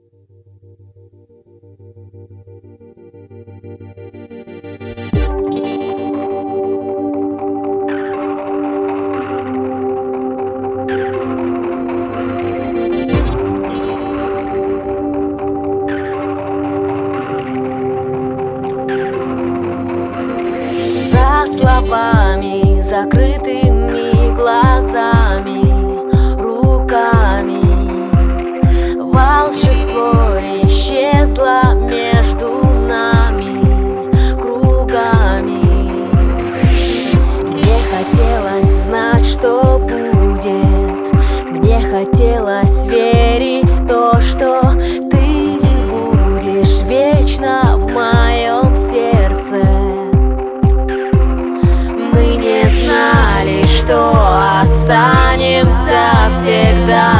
За словами, закрытыми глазами, руками волшебство исчезло между нами кругами. Мне хотелось знать, что будет. Мне хотелось верить в то, что ты будешь вечно в моем сердце. Мы не знали, что останемся всегда,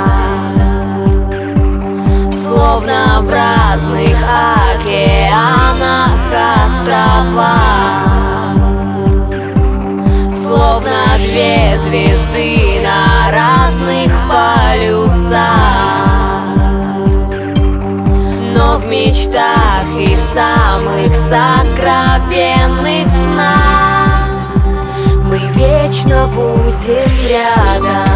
словно в разных океанах острова, словно две звезды на разных полюсах. Но в мечтах и самых сокровенных снах мы вечно будем рядом.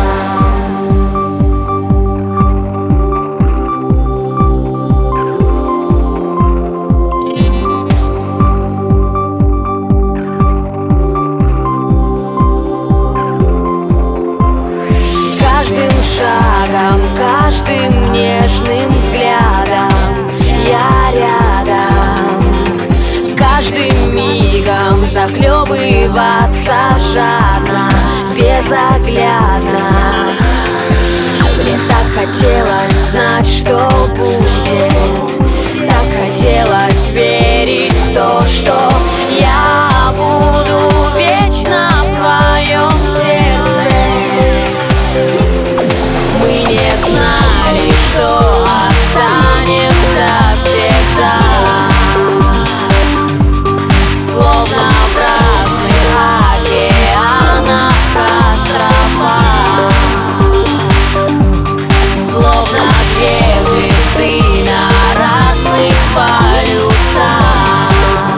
Каждым шагом, каждым нежным взглядом я рядом. Каждым мигом захлебываться жадно, безоглядно. Мне так хотелось знать, что будет. Так хотелось верить в то, что я буду вечно в твоем сердце. Мы не знали, что останемся всегда, словно в разных океанах острова, словно две звезды на разных полюсах.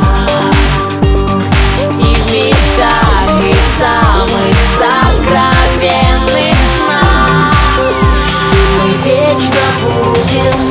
И в мечтах, и в самых сокровенных снах мы вечно будем